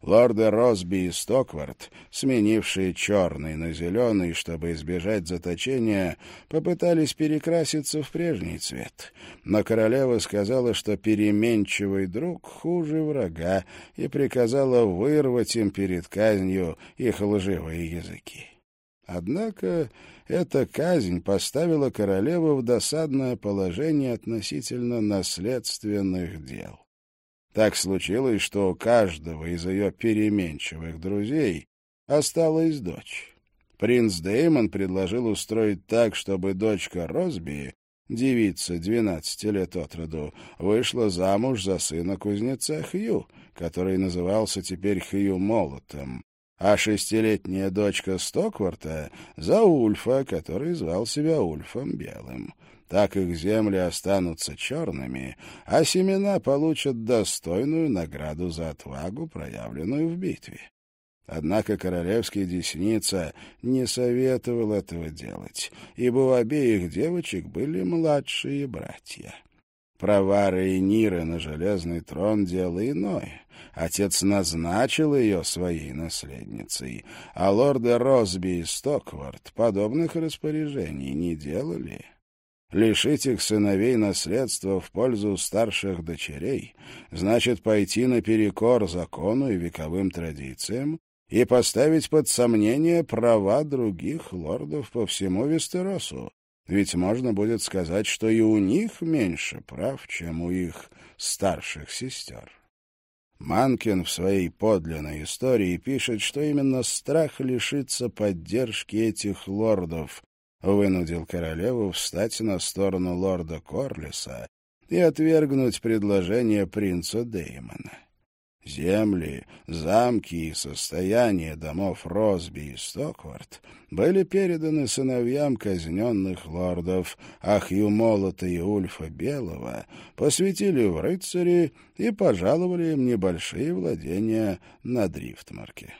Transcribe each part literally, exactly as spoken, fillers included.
Лорды Росби и Стокварт, сменившие черный на зеленый, чтобы избежать заточения, попытались перекраситься в прежний цвет. Но королева сказала, что переменчивый друг хуже врага, и приказала вырвать им перед казнью их лживые языки. Однако эта казнь поставила королеву в досадное положение относительно наследственных дел. Так случилось, что у каждого из ее переменчивых друзей осталась дочь. Принц Дэймон предложил устроить так, чтобы дочка Росби, девица двенадцати лет от роду, вышла замуж за сына кузнеца Хью, который назывался теперь Хью Молотом, а шестилетняя дочка Стокварта — за Ульфа, который звал себя Ульфом Белым. Так их земли останутся черными, а семена получат достойную награду за отвагу, проявленную в битве. Однако королевский десница не советовал этого делать, ибо у обеих девочек были младшие братья. Права Рейниры на железный трон — дело иное. Отец назначил ее своей наследницей, а лорды Росби и Стокварт подобных распоряжений не делали. Лишить их сыновей наследства в пользу старших дочерей значит пойти наперекор закону и вековым традициям и поставить под сомнение права других лордов по всему Вестеросу. Ведь можно будет сказать, что и у них меньше прав, чем у их старших сестер. Манкин в своей подлинной истории пишет, что именно страх лишиться поддержки этих лордов вынудил королеву встать на сторону лорда Корлиса и отвергнуть предложение принца Дэймона. Земли, замки и состояние домов Росби и Стокварт были переданы сыновьям казненных лордов, а Хью Молота и Ульфа Белого посвятили в рыцари и пожаловали им небольшие владения на Дрифтмарке.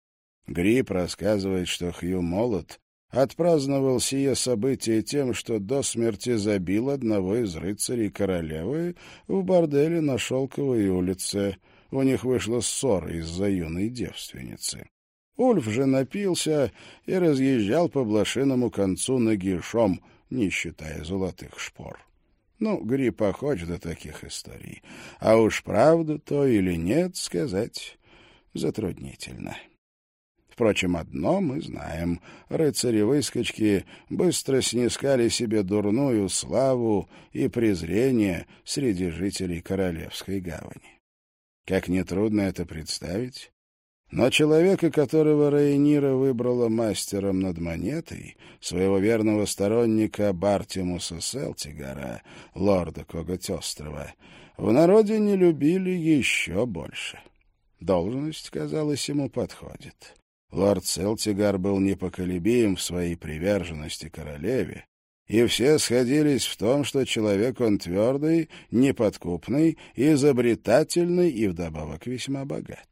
Гриб рассказывает, что Хью Молот отпраздновал сие событие тем, что до смерти забил одного из рыцарей королевы в борделе на Шелковой улице. У них вышла ссора из-за юной девственницы. Ульф же напился и разъезжал по блошиному концу нагишом, не считая золотых шпор. Ну, Гриб охоч до таких историй. А уж правда то или нет, сказать затруднительно. Впрочем, одно мы знаем. Рыцари-выскочки быстро снискали себе дурную славу и презрение среди жителей Королевской гавани. Как нетрудно это представить, но человека, которого Рейнира выбрала мастером над монетой, своего верного сторонника Бартимуса Селтигара, лорда Коготь-острова, в народе не любили еще больше. Должность, казалось, ему подходит. Лорд Селтигар был непоколебим в своей приверженности королеве, и все сходились в том, что человек он твердый, неподкупный, изобретательный и вдобавок весьма богат.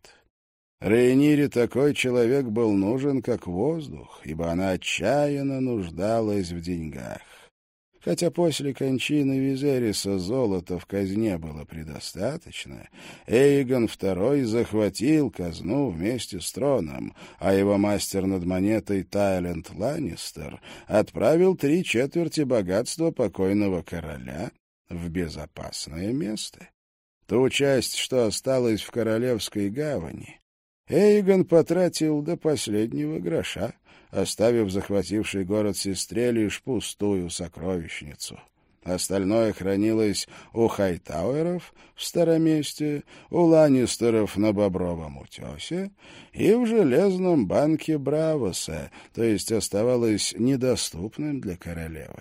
Рейнире такой человек был нужен, как воздух, ибо она отчаянно нуждалась в деньгах. Хотя после кончины Визериса золота в казне было предостаточно, Эйгон второй захватил казну вместе с троном, а его мастер над монетой Тайленд Ланнистер отправил три четверти богатства покойного короля в безопасное место. Ту часть, что осталась в Королевской гавани, Эйгон потратил до последнего гроша, оставив захвативший город сестре лишь пустую сокровищницу. Остальное хранилось у Хайтауэров в Староместе, у Ланнистеров на Бобровом утесе и в Железном банке Бравоса, то есть оставалось недоступным для королевы.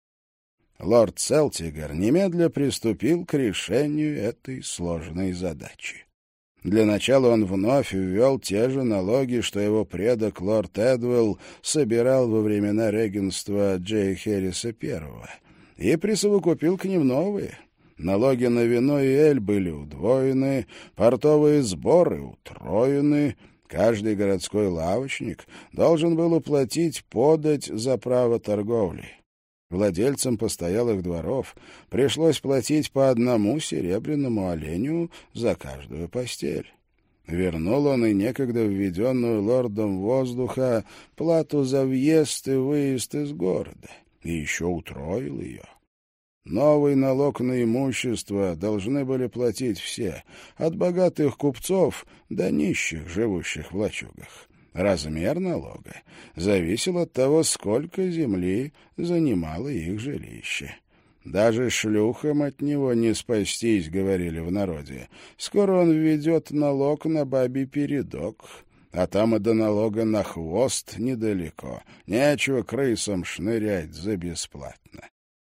Лорд Селтигар немедля приступил к решению этой сложной задачи. Для начала он вновь ввел те же налоги, что его предок лорд Эдвелл собирал во времена регенства Джея Херриса Первого, и присовокупил к ним новые. Налоги на вино и эль были удвоены, портовые сборы утроены, каждый городской лавочник должен был уплатить подать за право торговли. Владельцам постоялых дворов пришлось платить по одному серебряному оленю за каждую постель. Вернул он и некогда введенную лордом воздуха плату за въезд и выезд из города, и еще утроил ее. Новый налог на имущество должны были платить все, от богатых купцов до нищих, живущих в лачугах. Размер налога зависел от того, сколько земли занимало их жилище. Даже шлюхам от него не спастись, говорили в народе. Скоро он введет налог на бабий передок, а там и до налога на хвост недалеко. Нечего крысам шнырять за бесплатно.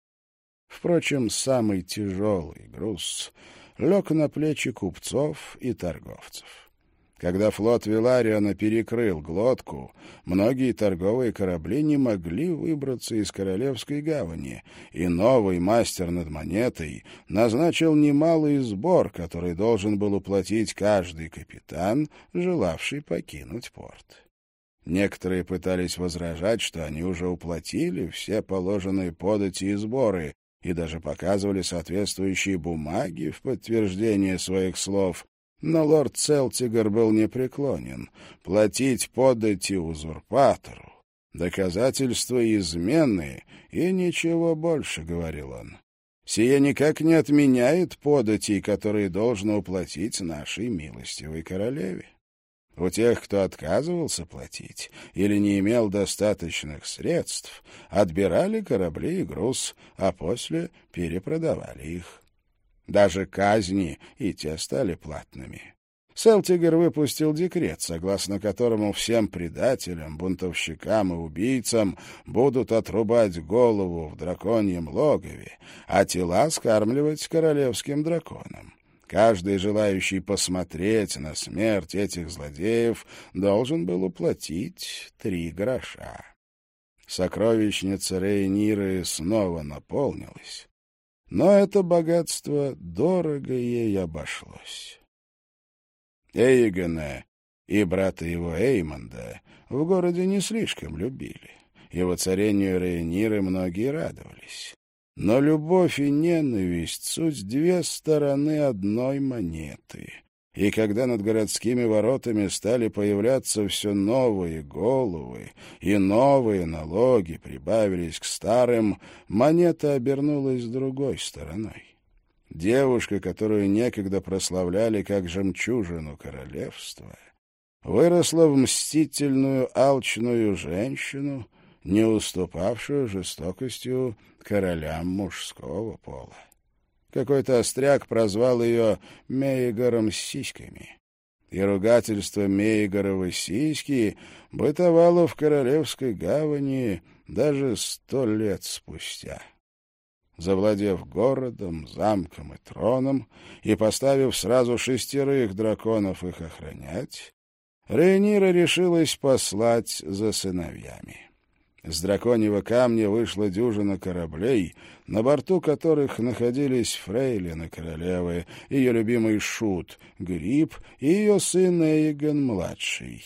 Впрочем, самый тяжелый груз лег на плечи купцов и торговцев. Когда флот Вилариона перекрыл глотку, многие торговые корабли не могли выбраться из Королевской гавани, и новый мастер над монетой назначил немалый сбор, который должен был уплатить каждый капитан, желавший покинуть порт. Некоторые пытались возражать, что они уже уплатили все положенные подати и сборы, и даже показывали соответствующие бумаги в подтверждение своих слов, но лорд Селтигер был непреклонен. Платить подати узурпатору — доказательство измены, и ничего больше, — говорил он. Сие никак не отменяет податей, которые должно уплатить нашей милостивой королеве. У тех, кто отказывался платить или не имел достаточных средств, отбирали корабли и груз, а после перепродавали их. Даже казни и те стали платными. Селтигер выпустил декрет, согласно которому всем предателям, бунтовщикам и убийцам будут отрубать голову в драконьем логове, а тела скармливать королевским драконам. Каждый, желающий посмотреть на смерть этих злодеев, должен был уплатить три гроша. Сокровищница Рейниры снова наполнилась, но это богатство дорого ей обошлось. Эйгона и брата его Эймонда в городе не слишком любили, и воцарению Рейниры многие радовались. Но любовь и ненависть — суть две стороны одной монеты. И когда над городскими воротами стали появляться все новые головы и новые налоги прибавились к старым, монета обернулась другой стороной. Девушка, которую некогда прославляли как жемчужину королевства, выросла в мстительную, алчную женщину, не уступавшую жестокостью королям мужского пола. Какой-то остряк прозвал ее Мейгором с сиськами. И ругательство Мейгоровы сиськи бытовало в Королевской гавани даже сто лет спустя. Завладев городом, замком и троном и поставив сразу шестерых драконов их охранять, Рейнира решилась послать за сыновьями. С драконьего камня вышла дюжина кораблей, на борту которых находились фрейлины королевы, ее любимый шут, Гриб и ее сын Эйгон-младший.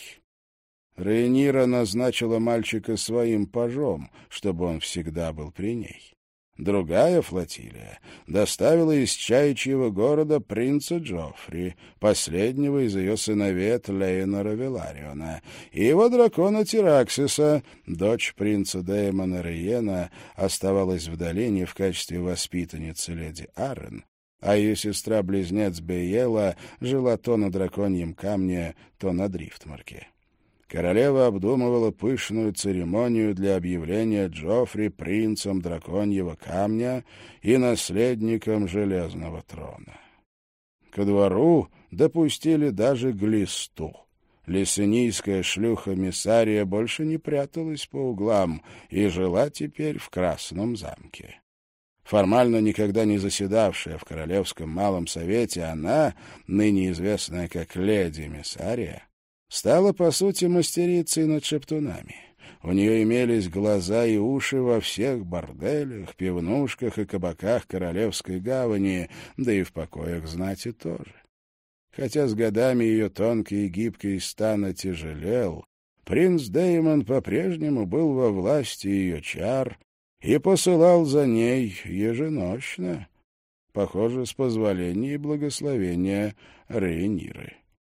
Рейнира назначила мальчика своим пажом, чтобы он всегда был при ней. Другая флотилия доставила из чаячьего города принца Джоффри, последнего из ее сыновей от Лейнора Вилариона, и его дракона Тираксиса. Дочь принца Дэймона Риена оставалась в долине в качестве воспитанницы леди Аррен, а ее сестра-близнец Бейела жила то на драконьем камне, то на Дрифтмарке. Королева обдумывала пышную церемонию для объявления Джоффри принцем драконьего камня и наследником железного трона. Ко двору допустили даже глисту. Лесенийская шлюха Миссария больше не пряталась по углам и жила теперь в Красном замке. Формально никогда не заседавшая в Королевском малом совете, она, ныне известная как леди Миссария, стала, по сути, мастерицей над шептунами. У нее имелись глаза и уши во всех борделях, пивнушках и кабаках Королевской гавани, да и в покоях знати тоже. Хотя с годами ее тонкий и гибкий стан отяжелел, принц Дэймон по-прежнему был во власти ее чар и посылал за ней еженочно, похоже, с позволения и благословения Рейниры.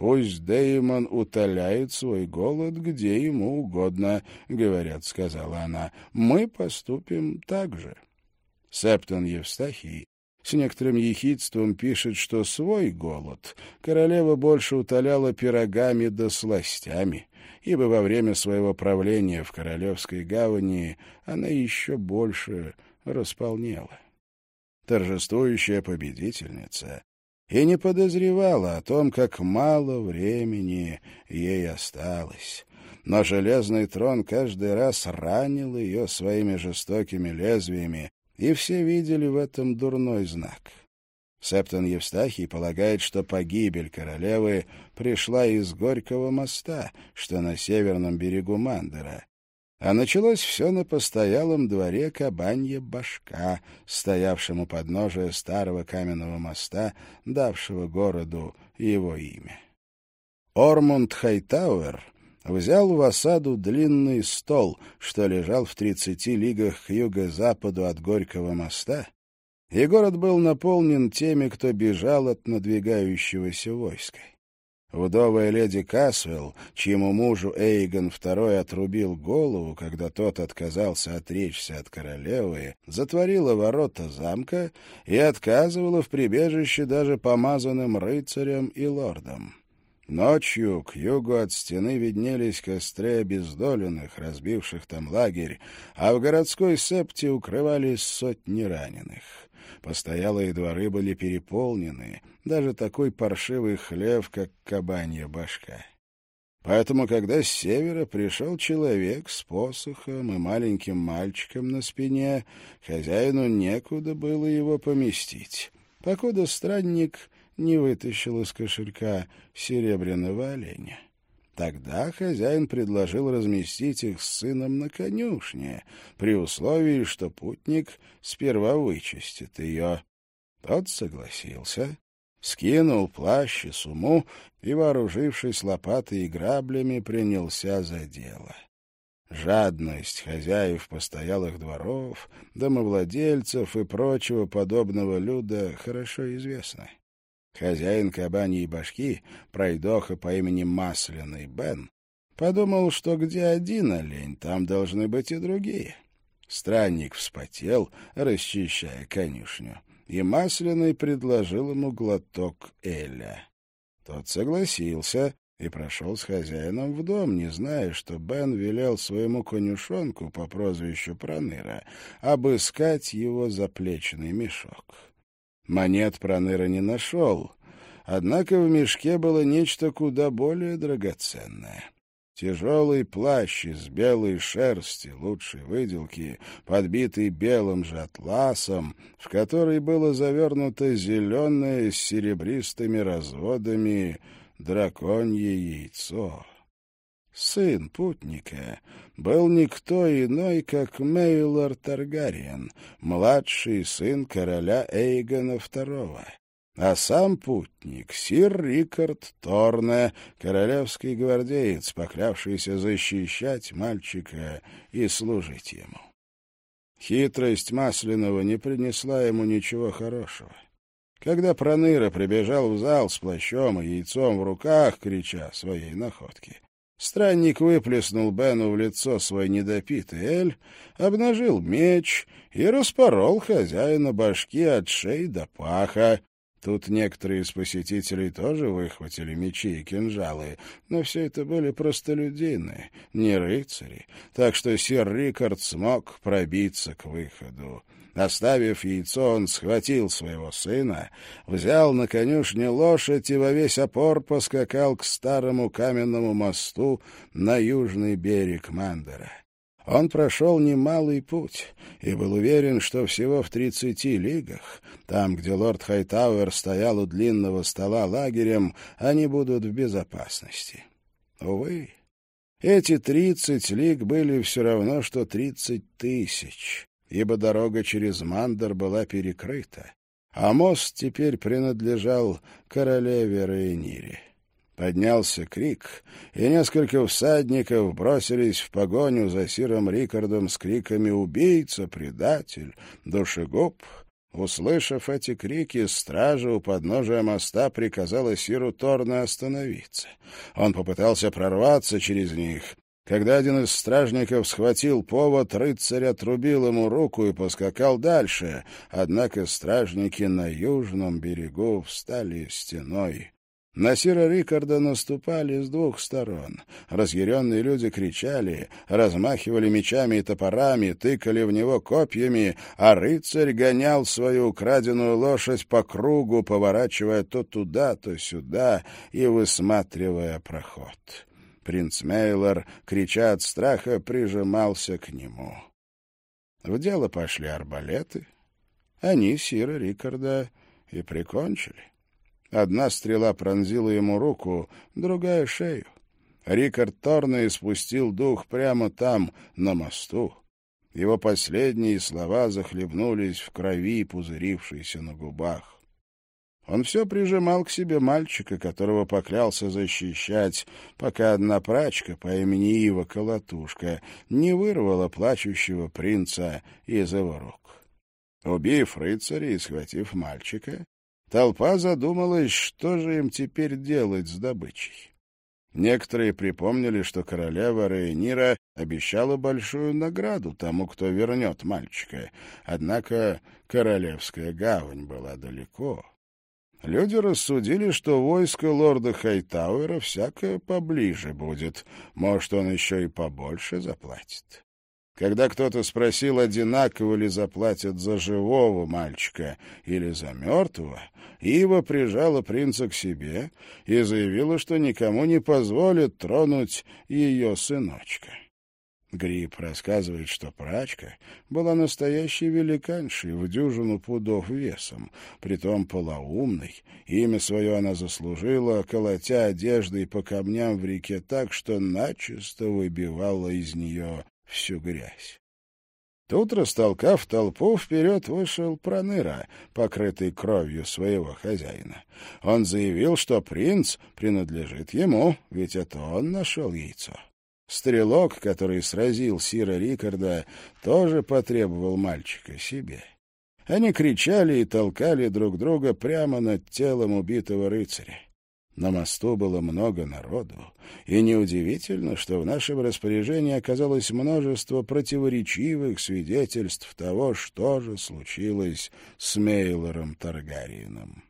«Пусть Деймон утоляет свой голод, где ему угодно», — говорят, — сказала она. «Мы поступим так же». Септон Евстахий с некоторым ехидством пишет, что свой голод королева больше утоляла пирогами да сластями, ибо во время своего правления в Королевской гавани она еще больше располнела. Торжествующая победительница и не подозревала о том, как мало времени ей осталось. Но железный трон каждый раз ранил ее своими жестокими лезвиями, и все видели в этом дурной знак. Септон Евстахий полагает, что погибель королевы пришла из Горького моста, что на северном берегу Мандера. А началось все на постоялом дворе Кабанья Башка, стоявшем у подножия старого каменного моста, давшего городу его имя. Ормунд Хайтауэр взял в осаду длинный стол, что лежал в тридцати лигах к юго-западу от Горького моста, и город был наполнен теми, кто бежал от надвигающегося войска. Вдовая леди Касвелл, чьему мужу Эйгон второй отрубил голову, когда тот отказался отречься от королевы, затворила ворота замка и отказывала в прибежище даже помазанным рыцарям и лордам. Ночью к югу от стены виднелись костры обездоленных, разбивших там лагерь, а в городской септе укрывались сотни раненых. Постоялые дворы были переполнены, даже такой паршивый хлев, как Кабанья Башка. Поэтому, когда с севера пришел человек с посохом и маленьким мальчиком на спине, хозяину некуда было его поместить, покуда странник не вытащил из кошелька серебряного оленя. Тогда хозяин предложил разместить их с сыном на конюшне, при условии, что путник сперва вычистит ее. Тот согласился, скинул плащ и сумму и, вооружившись лопатой и граблями, принялся за дело. Жадность хозяев постоялых дворов, домовладельцев и прочего подобного люда хорошо известна. Хозяин Кабаньей Башки, пройдоха по имени Масляный Бен, подумал, что где один олень, там должны быть и другие. Странник вспотел, расчищая конюшню, и Масляный предложил ему глоток эля. Тот согласился и прошел с хозяином в дом, не зная, что Бен велел своему конюшонку по прозвищу Проныра обыскать его заплечный мешок. Монет Проныра не нашел, однако в мешке было нечто куда более драгоценное. Тяжелый плащ из белой шерсти лучшей выделки, подбитый белым же атласом, в который было завернуто зеленое с серебристыми разводами драконье яйцо. Сын путника был никто иной, как Мейлор Таргариен, младший сын короля Эйгона второго. А сам путник — сир Рикард Торне, королевский гвардеец, поклявшийся защищать мальчика и служить ему. Хитрость Масляного не принесла ему ничего хорошего. Когда Проныра прибежал в зал с плащом и яйцом в руках, крича о своей находке, странник выплеснул Бену в лицо свой недопитый эль, обнажил меч и распорол хозяина башки от шеи до паха. Тут некоторые из посетителей тоже выхватили мечи и кинжалы, но все это были простолюдины, не рыцари, так что сир Рикард смог пробиться к выходу. Оставив яйцо, он схватил своего сына, взял на конюшне лошадь и во весь опор поскакал к старому каменному мосту на южный берег Мандера. Он прошел немалый путь и был уверен, что всего в тридцати лигах, там, где лорд Хайтауэр стоял у длинного стола лагерем, они будут в безопасности. Увы, эти тридцать лиг были все равно, что тридцать тысяч, ибо дорога через Мандер была перекрыта, а мост теперь принадлежал королеве Рейнире. Поднялся крик, и несколько всадников бросились в погоню за сиром Рикардом с криками «Убийца! Предатель! Душегуб!». Услышав эти крики, стража у подножия моста приказала сиру Торна остановиться. Он попытался прорваться через них. Когда один из стражников схватил повод, рыцарь отрубил ему руку и поскакал дальше, однако стражники на южном берегу встали стеной. На сира Рикарда наступали с двух сторон. Разъяренные люди кричали, размахивали мечами и топорами, тыкали в него копьями, а рыцарь гонял свою украденную лошадь по кругу, поворачивая то туда, то сюда и высматривая проход. Принц Мейлор, крича от страха, прижимался к нему. В дело пошли арбалеты. Они сира Рикарда и прикончили. Одна стрела пронзила ему руку, другая — шею. Рикард Торна испустил дух прямо там, на мосту. Его последние слова захлебнулись в крови, пузырившейся на губах. Он все прижимал к себе мальчика, которого поклялся защищать, пока одна прачка по имени Ива Колотушка не вырвала плачущего принца из его рук. Убив рыцаря и схватив мальчика, толпа задумалась, что же им теперь делать с добычей. Некоторые припомнили, что королева Рейнира обещала большую награду тому, кто вернет мальчика, однако Королевская гавань была далеко. Люди рассудили, что войско лорда Хайтауэра всякое поближе будет, может, он еще и побольше заплатит. Когда кто-то спросил, одинаково ли заплатят за живого мальчика или за мертвого, Ива прижала принца к себе и заявила, что никому не позволит тронуть ее сыночка. Гриб рассказывает, что прачка была настоящей великаншей в дюжину пудов весом, притом полоумной. Имя свое она заслужила, колотя одеждой по камням в реке так, что начисто выбивала из нее всю грязь. Тут, растолкав толпу, вперед вышел Проныра, покрытый кровью своего хозяина. Он заявил, что принц принадлежит ему, ведь это он нашел яйцо. Стрелок, который сразил сира Рикарда, тоже потребовал мальчика себе. Они кричали и толкали друг друга прямо над телом убитого рыцаря. На мосту было много народу, и неудивительно, что в нашем распоряжении оказалось множество противоречивых свидетельств того, что же случилось с Мейлором Таргариеном.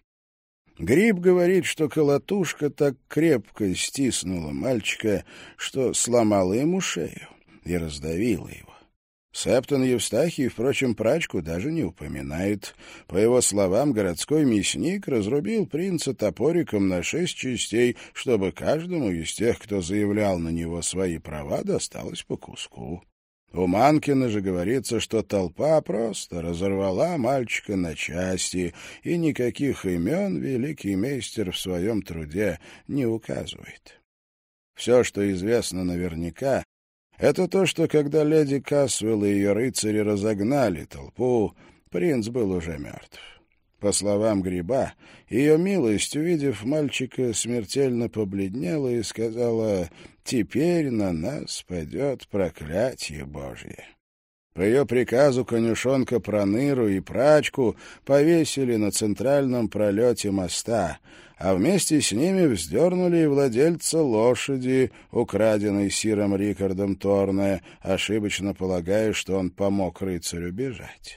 Гриб говорит, что колотушка так крепко стиснула мальчика, что сломала ему шею и раздавила его. Септон Евстахий, впрочем, прачку даже не упоминает. По его словам, городской мясник разрубил принца топориком на шесть частей, чтобы каждому из тех, кто заявлял на него свои права, досталось по куску. У Манкина же говорится, что толпа просто разорвала мальчика на части, и никаких имен великий мейстер в своем труде не указывает. Все, что известно наверняка, это то, что когда леди Касвелл и ее рыцари разогнали толпу, принц был уже мертв. По словам Гриба, ее милость, увидев мальчика, смертельно побледнела и сказала: «Теперь на нас падет проклятие Божье». По ее приказу конюшонка Проныру и прачку повесили на центральном пролете моста, а вместе с ними вздернули и владельца лошади, украденной сиром Рикардом Торне, ошибочно полагая, что он помог рыцарю бежать.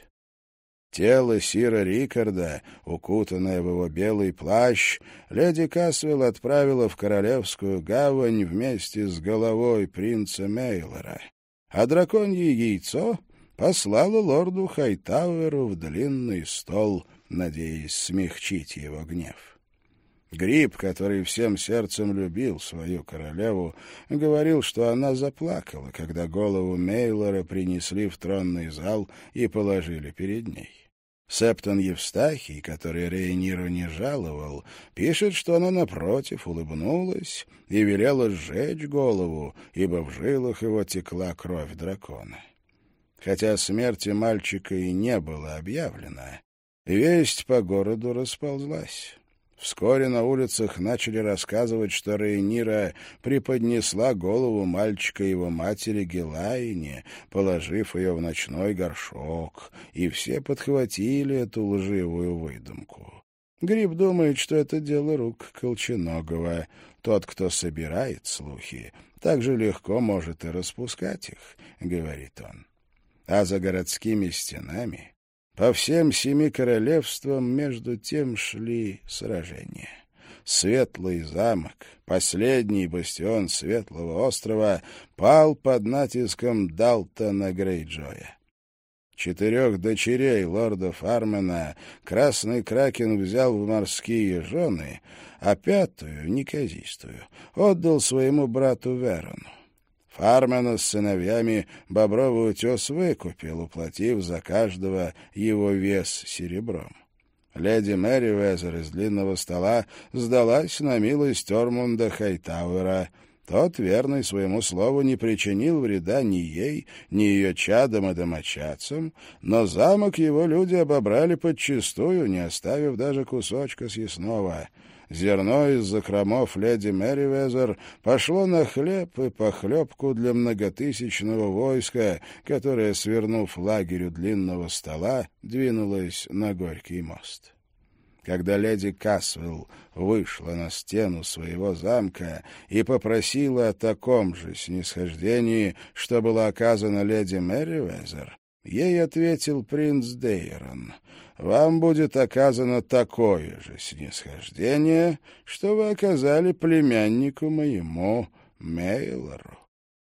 Тело сира Рикарда, укутанное в его белый плащ, леди Касвелл отправила в Королевскую гавань вместе с головой принца Мейлора, а драконье яйцо послала лорду Хайтауэру в длинный стол, надеясь смягчить его гнев. Гриб, который всем сердцем любил свою королеву, говорил, что она заплакала, когда голову Мейлора принесли в тронный зал и положили перед ней. Септон Евстахий, который Рейниру не жаловал, пишет, что она, напротив, улыбнулась и велела сжечь голову, ибо в жилах его текла кровь дракона. Хотя о смерти мальчика и не было объявлено, весть по городу расползлась. Вскоре на улицах начали рассказывать, что Рейнира преподнесла голову мальчика его матери Гелайне, положив ее в ночной горшок, и все подхватили эту лживую выдумку. Гриб думает, что это дело рук Колченогова. Тот, кто собирает слухи, так же легко может и распускать их, — говорит он. А за городскими стенами по всем семи королевствам между тем шли сражения. Светлый замок, последний бастион Светлого острова, пал под натиском Далтона Грейджоя. Четырех дочерей лорда Фармена Красный Кракен взял в морские жены, а пятую, неказистую, отдал своему брату Верону. Фармена с сыновьями Бобровый утес выкупил, уплатив за каждого его вес серебром. Леди Мэри Везер из длинного стола сдалась на милость Ормунда Хайтауэра. Тот, верный своему слову, не причинил вреда ни ей, ни ее чадам и домочадцам, но замок его люди обобрали подчистую, не оставив даже кусочка съестного. Зерно из закромов леди Мэривезер пошло на хлеб и похлебку для многотысячного войска, которое, свернув лагерю длинного стола, двинулось на Горький мост. Когда леди Касвелл вышла на стену своего замка и попросила о таком же снисхождении, что было оказано леди Мэривезер, ей ответил принц Дейрон: «Вам будет оказано такое же снисхождение, что вы оказали племяннику моему Мейлору».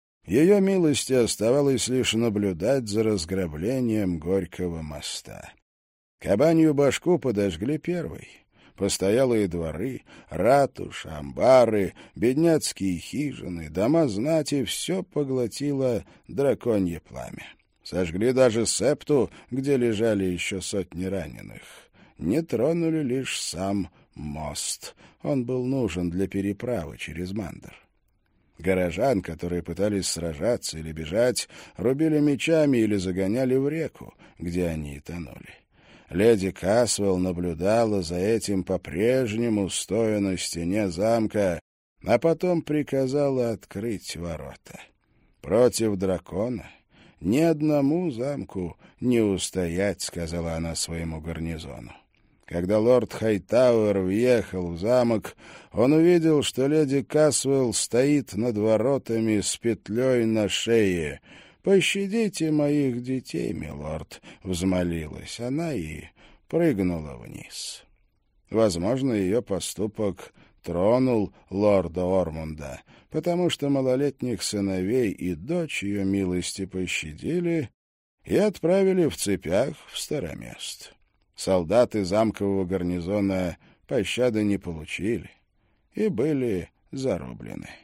Ее милости оставалось лишь наблюдать за разграблением Горького моста. Кабанью башку подожгли первой. Постоялые дворы, ратуши, амбары, бедняцкие хижины, дома знати — все поглотило драконье пламя. Сожгли даже септу, где лежали еще сотни раненых. Не тронули лишь сам мост. Он был нужен для переправы через Мандр. Горожан, которые пытались сражаться или бежать, рубили мечами или загоняли в реку, где они и тонули. Леди Касвелл наблюдала за этим по-прежнему, стоя на стене замка, а потом приказала открыть ворота. Против дракона ни одному замку не устоять, — сказала она своему гарнизону. Когда лорд Хайтауэр въехал в замок, он увидел, что леди Касвелл стоит над воротами с петлей на шее. «Пощадите моих детей, милорд», — взмолилась она и прыгнула вниз. Возможно, ее поступок тронул лорда Ормунда, потому что малолетних сыновей и дочь ее милости пощадили и отправили в цепях в Старомест. Солдаты замкового гарнизона пощады не получили и были зарублены.